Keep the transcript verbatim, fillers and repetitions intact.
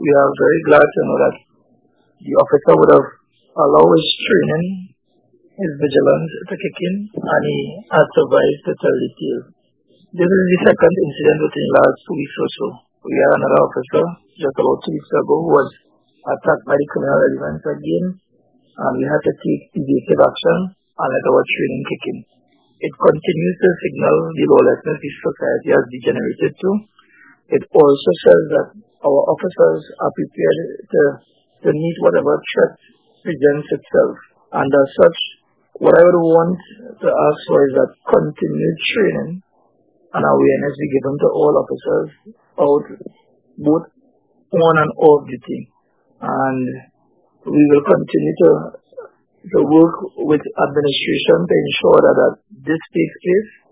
we are very glad to know that the officer would have allowed his training, his vigilance to kick in, and he had survived to tell the tale. This is the second incident within the last two weeks or so. We had another officer just about two weeks ago who was attacked by the criminal elements again, and we had to take evasive action and let our training kick in. It continues to signal the lawlessness this society has degenerated to. It also says that our officers are prepared to, to meet whatever threat presents itself. And as such, what I would want to ask for is that continued training and awareness be given to all officers out both on and off duty. And we will continue to to work with administration to ensure that, that this takes place